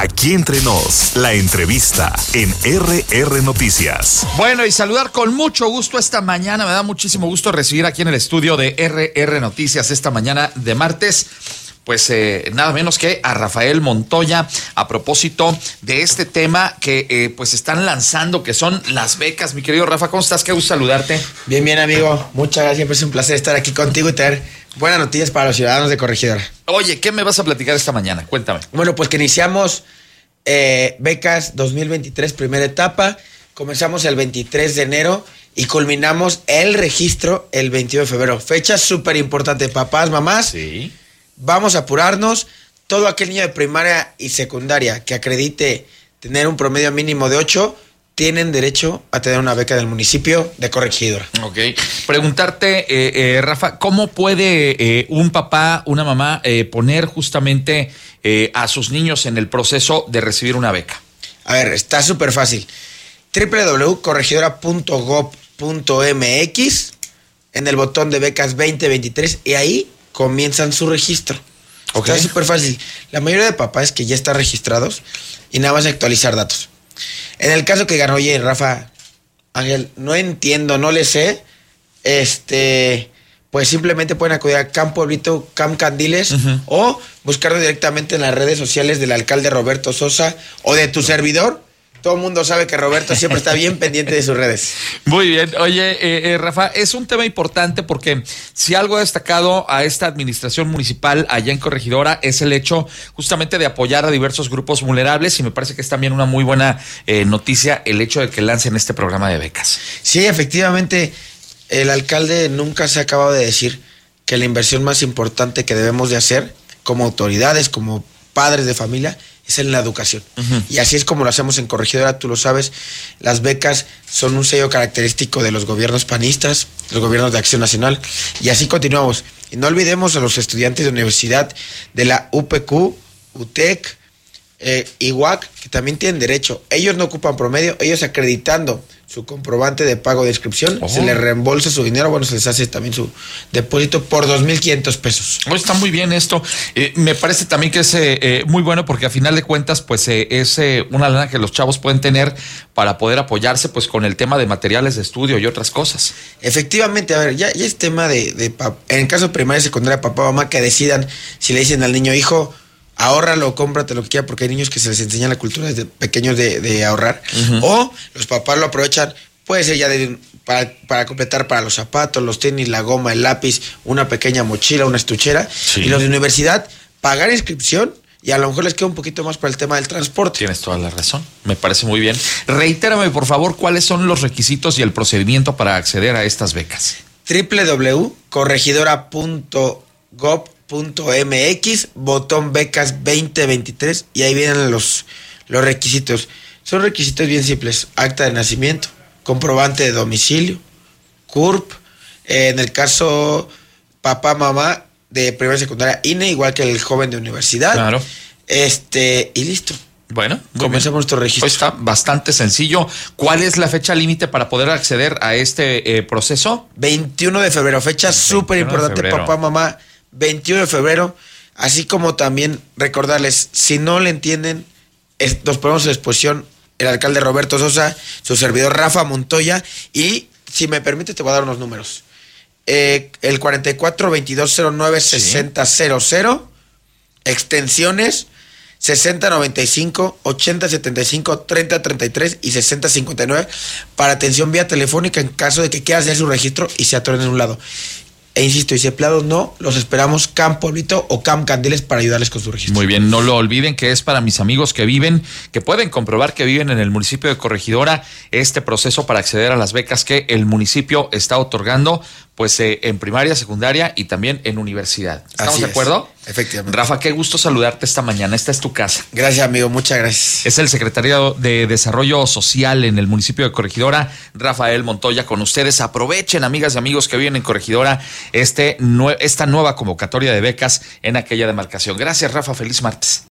Aquí entre nos, la entrevista en RR Noticias. Bueno, y saludar con mucho gusto esta mañana. Me da muchísimo gusto recibir aquí en el estudio de RR Noticias esta mañana de martes. Pues nada menos que a Rafael Montoya, a propósito de este tema que pues están lanzando, que son las becas. Mi querido Rafa, ¿cómo estás? Qué gusto saludarte. Bien, amigo. Muchas gracias. Siempre es un placer estar aquí contigo y tener buenas noticias para los ciudadanos de Corregidora. Oye, ¿qué me vas a platicar esta mañana? Cuéntame. Bueno, pues que iniciamos becas 2023, primera etapa. Comenzamos el 23 de enero y culminamos el registro el 21 de febrero. Fecha súper importante, papás, mamás. Sí. Vamos a apurarnos. Todo aquel niño de primaria y secundaria que acredite tener un promedio mínimo de 8 tienen derecho a tener una beca del municipio de Corregidora. Ok. Preguntarte, Rafa, ¿cómo puede un papá, una mamá poner justamente a sus niños en el proceso de recibir una beca? A ver, está súper fácil. www.corregidora.gov.mx, en el botón de becas 2023, y ahí comienzan su registro. Okay. Está súper fácil. La mayoría de papás que ya están registrados y nada más actualizar datos. En el caso que ganó, oye, Rafa, Ángel, no entiendo, no le sé, pues simplemente pueden acudir a Camp Pueblito, Camp Candiles, o buscarlo directamente en las redes sociales del alcalde Roberto Sosa o de tu servidor. Todo el mundo sabe que Roberto siempre está bien pendiente de sus redes. Muy bien. Oye, Rafa, es un tema importante porque si algo ha destacado a esta administración municipal allá en Corregidora es el hecho justamente de apoyar a diversos grupos vulnerables, y me parece que es también una muy buena noticia el hecho de que lancen este programa de becas. Sí, efectivamente, el alcalde nunca se ha acabado de decir que la inversión más importante que debemos de hacer como autoridades, como padres de familia, es en la educación. Y así es como lo hacemos en Corregidora, tú lo sabes. Las becas son un sello característico de los gobiernos panistas, los gobiernos de Acción Nacional, y así continuamos. Y no olvidemos a los estudiantes de universidad de la UPQ, UTEC, IWAC, que también tienen derecho. Ellos no ocupan promedio, ellos acreditando su comprobante de pago de inscripción, se les reembolsa su dinero, bueno, se les hace también su depósito por 2,500 pesos. Está muy bien esto. Me parece también que es muy bueno porque a final de cuentas, pues es una lana que los chavos pueden tener para poder apoyarse pues con el tema de materiales de estudio y otras cosas. Efectivamente, a ver, ya es tema en el caso de primaria y secundaria, papá, mamá, que decidan si le dicen al niño, hijo, ahórralo, cómprate lo que quiera, porque hay niños que se les enseña la cultura desde pequeños de ahorrar. O los papás lo aprovechan, puede ser ya para completar para los zapatos, los tenis, la goma, el lápiz, una pequeña mochila, una estuchera. Sí. Y los de universidad, pagar inscripción, y a lo mejor les queda un poquito más para el tema del transporte. Tienes toda la razón, me parece muy bien. Reitérame, por favor, cuáles son los requisitos y el procedimiento para acceder a estas becas. www.corregidora.gov.mx, botón becas 2023, y ahí vienen los requisitos. Son requisitos bien simples: acta de nacimiento, comprobante de domicilio, CURP, en el caso papá, mamá de primaria y secundaria, INE, igual que el joven de universidad. Claro. Y listo. Bueno, comenzamos nuestro registro. Pues está bastante sencillo. ¿Cuál es la fecha límite para poder acceder a este proceso? 21 de febrero, fecha súper importante, papá, mamá. 21 de febrero, así como también recordarles, si no le entienden, nos ponemos a disposición el alcalde Roberto Sosa, su servidor Rafa Montoya, y si me permite te voy a dar unos números. El 44-2209-6000, extensiones 6095, 8075, 3033 y 6059 para atención vía telefónica en caso de que quiera hacer su registro y se atoren en un lado. E insisto, y si empleados no, los esperamos Camp Pueblito o Camp Candiles para ayudarles con su registro. Muy bien, no lo olviden que es para mis amigos que pueden comprobar que viven en el municipio de Corregidora, este proceso para acceder a las becas que el municipio está otorgando, pues en primaria, secundaria y también en universidad. ¿Estamos de acuerdo? Efectivamente. Rafa, qué gusto saludarte esta mañana. Esta es tu casa. Gracias, amigo. Muchas gracias. Es el secretario de Desarrollo Social en el municipio de Corregidora, Rafael Montoya, con ustedes. Aprovechen, amigas y amigos que viven en Corregidora, esta nueva convocatoria de becas en aquella demarcación. Gracias, Rafa. Feliz martes.